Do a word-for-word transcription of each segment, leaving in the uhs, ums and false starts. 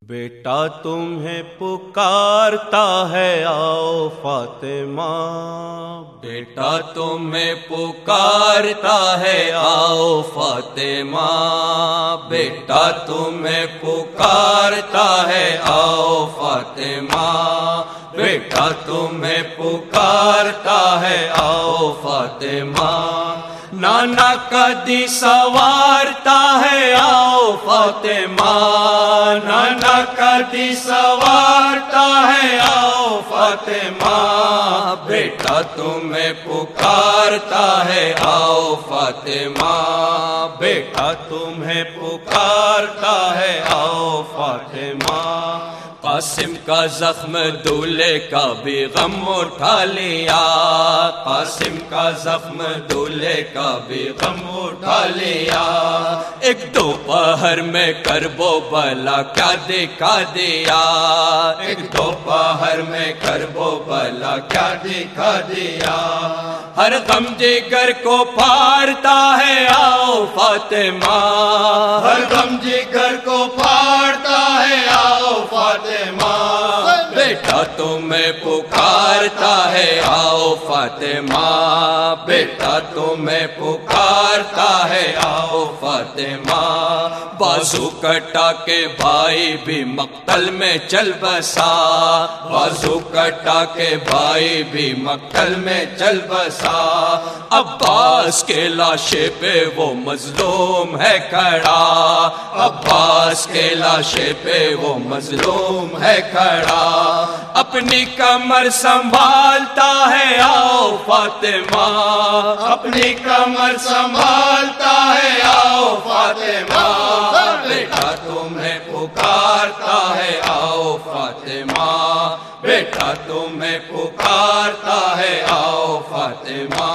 بیٹا تمہیں پکارتا ہے آؤ فاطمہ، بیٹا تمہیں پکارتا ہے آؤ فاطمہ، بیٹا تمہیں پکارتا ہے آؤ فاطمہ، بیٹا تمہیں پکارتا ہے آؤ فاطمہ، نانا کدی سوارتا ہے آؤ فاطمہ، نانا کدی سوارتا ہے آؤ فاطمہ، بیٹا تمہیں پکارتا ہے آؤ فاطمہ، بیٹا تمہیں پکارتا ہے آؤ فاطمہ۔ قاسم کا زخم دولے کا بھی غم اٹھا لیا، قاسم کا زخم دولے کا بھی غم اٹھا لیا، ایک دوپہر میں کرب و بلا کیا دکھا دیا، ایک دوپہر میں کرب و بلا کیا دکھا دیا، ہر غم جگر کو پھاڑتا ہے آؤ فاطمہ، ہر غم جگر کو پھاڑتا ہے آؤ فاطمہ، بیٹا تمہیں پکارتا ہے آؤ فاطمہ، بیٹا تمہیں پکارتا ہے آؤ فاطمہ، بازو کٹا کے بھائی بھی مقتل میں چل بسا، بازو کٹا کے بھائی بھی مقتل میں چل بسا، عباس کے لاشے پہ وہ مظلوم ہے کھڑا، عباس کے لاشے پہ وہ مظلوم ہے کھڑا، اپنی کمر سنبھالتا ہے آؤ فاطمہ، اپنی کمر سنبھالتا ہے آؤ فاطمہ، بیٹا تمہیں پکارتا ہے آؤ فاطمہ، بیٹا تمہیں پکارتا ہے آؤ فاطمہ،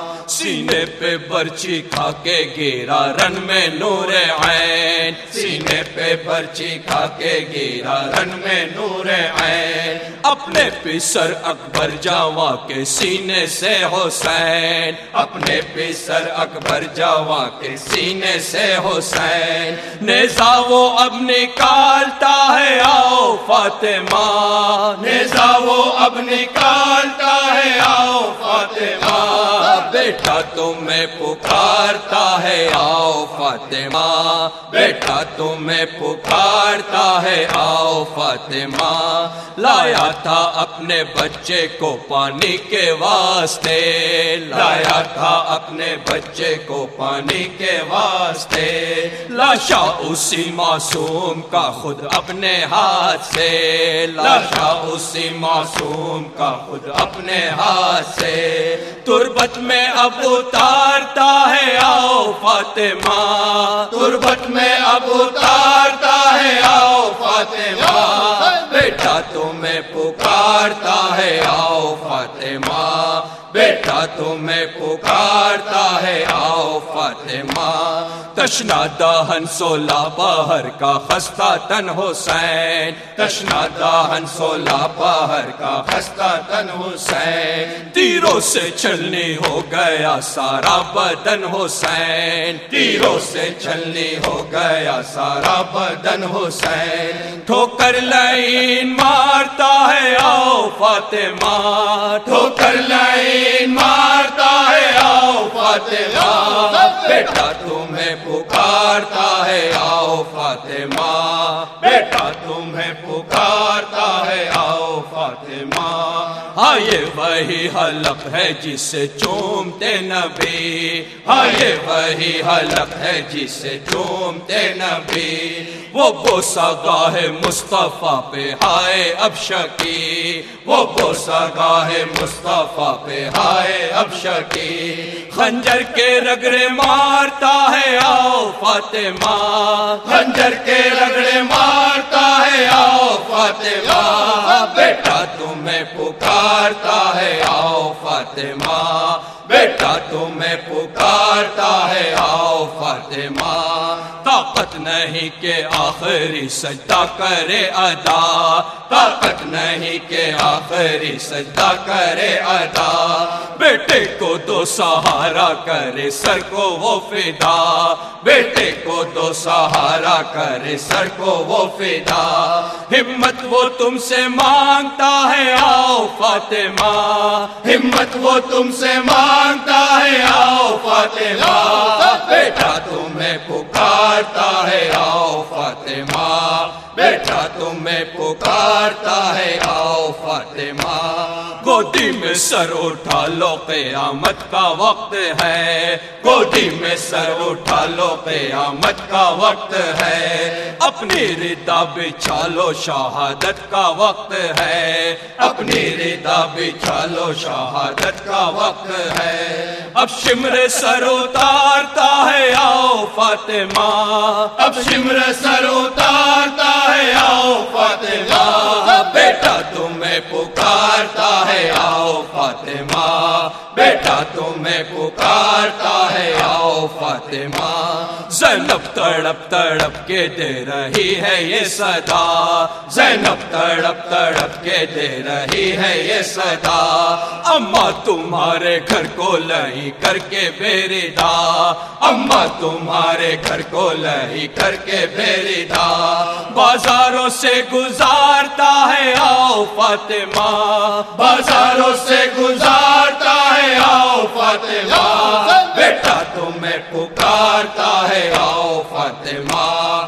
سینے پہ برچی کھا کے گیرا رن میں نور عین، سینے پہ برچی کھا کے گیرا رن میں نور عین، اپنے پسر اکبر جاواں کے سینے سے حسین، اپنے پسر اکبر جاواں کے سینے سے حسین، نیزا وہ اب نکالتا ہے آؤ فاطمہ، نیزا وہ اب نکالتا ہے آؤ فاطمہ، بیٹا تمہیں پکارتا ہے آؤ فاطمہ، بیٹا تمہیں پکارتا ہے آؤ فاطمہ، لایا تھا اپنے بچے کو پانی کے واسطے، لایا تھا اپنے بچے کو پانی کے واسطے، لاشا اسی معصوم کا خود اپنے ہاتھ سے، لاشا اسی معصوم کا خود اپنے ہاتھ سے، تربت میں اب اتارتا ہے آؤ فاطمہ، تربت میں اب اتارتا ہے آؤ فاطمہ، بیٹا تمہیں پکارتا ہے آؤ فاطمہ، بیٹا تمہیں پکارتا ہے آؤ فاطمہ، تشنا دہن سولا باہر کا خستہ تن حسین، تشنا دہن سولا باہر کا خستہ تن حسین، تیروں سے چھلنی ہو گیا سارا بدن حسین، تیروں سے چھلنی ہو گیا سارا بدن حسین، ٹھوکر لائن مارتا ہے آؤ فاطمہ، ٹھوکر لائن مارتا ہے آؤ فاطمہ، بیٹا تمہیں پکارتا ہے آؤ فاطمہ، بیٹا تمہیں پکارتا ہے آؤ فاطمہ، ہاں یہ وہی حلق ہے جسے چومتے نبی، ہاں یہ وہی حلق ہے جسے چومتے نبی، وہ بوسہ گاہ مصطفیٰ پہ ہائے اب شکی، وہ بوسہ گاہ مصطفیٰ پہ ہائے اب شکی، خنجر کے رگڑے مارتا ہے آؤ فاطمہ، خنجر کے رگڑے مارتا ہے آؤ فاطمہ، بیٹا تمہیں پکارتا ہے آؤ فاطمہ، بیٹا تمہیں پکارتا ہے آؤ فاطمہ، طاقت نہیں کہ آخری سجدہ کرے ادا، طاقت نہیں کہ آخری سجدہ کرے ادا، بیٹے کو دو سہارا کرے سر کو وہ فدا، بیٹے کو دو سہارا کرے سر کو وہ فدا، ہمت وہ تم سے مانگتا ہے آؤ فاطمہ، ہمت وہ تم سے مانگتا ہے آؤ فاطمہ، بیٹا تمہیں پکارتا ہے آؤ فاطمہ، بیٹا تمہیں پکارتا ہے آؤ فاطمہ، گودی میں سر اٹھا لو قیامت کا وقت ہے، گودی میں سر اٹھا لو قیامت کا وقت ہے، اپنی ردا بچھا لو شہادت کا وقت ہے، اپنی ردا بچھا لو شہادت کا وقت ہے، اب شمر سر اتارتا ہے آؤ فاطمہ، اب شمر سر اتارتا ہے آؤ فاطمہ، بیٹا تمہیں پکارتا ہے آؤ فاطمہ، بیٹا تمہیں پکارتا ہے آؤ فاطمہ، زینب تڑپ تڑپ کے دے رہی ہے یہ صدا، زینب تڑپ تڑپ کے دے رہی ہے یہ صدا، اماں تمہارے گھر کو لئی کر کے بیردا، اماں تمہارے گھر کو لئی کر کے بیردا، بازاروں سے گزارتا ہے آؤ فاطمہ، بازاروں سے گزارتا ہے آؤ فاطمہ، بیٹا تمہیں پکارتا ہے آؤ فاطمہ،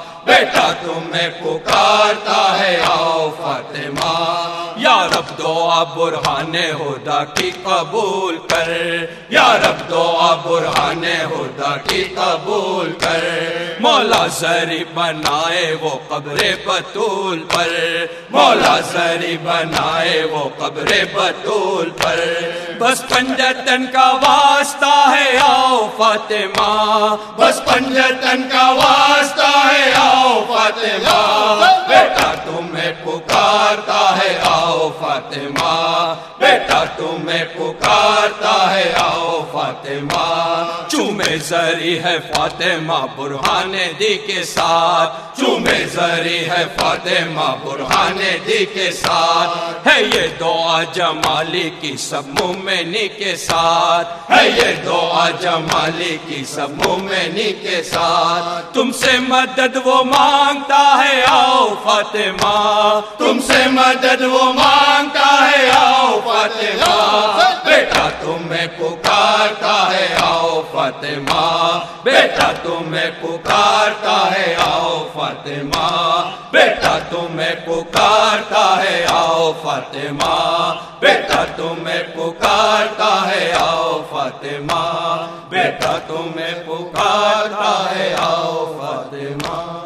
بیٹا تمہیں پکارتا ہے آؤ فاطمہ، یا رب دعا برہان ہدا کی قبول کر، یا رب دعا برہان ہدا کی قبول کر، مولا زری بنائے وہ قبر بطول پر، مولا زری بنائے وہ قبر بطول پر، بس پنجتن کا واسطہ ہے آؤ فاطمہ، بس پنجتن کا واسطہ ہے آؤ فاطمہ، بیٹا تمہیں پکارتا ہے آؤ فاطمہ، بیٹا تمہیں پکارتا ہے آؤ فاطمہ، چومے زری ہے فاطمہ برہان دی کے ساتھ، چومے زری ہے فاطمہ برہان دی کے ساتھ، ہے یہ دعا جمالی کی سب مومنی کے ساتھ، ہے یہ دعا جمالی کی سب مومنی کے ساتھ، تم سے مدد وہ مانگتا ہے آؤ فاطمہ، تم سے مدد وہ مانگتا ہے آؤ فاطمہ، بیٹا تمہیں پکارتا ہے آؤ فاطمہ، بیٹا تمہیں پکارتا ہے آؤ فاطمہ، بیٹا تمہیں پکارتا ہے آؤ فاطمہ، بیٹا تمہیں پکارتا ہے آؤ فاطمہ، بیٹا تمہیں پکارتا ہے آؤ فاطمہ۔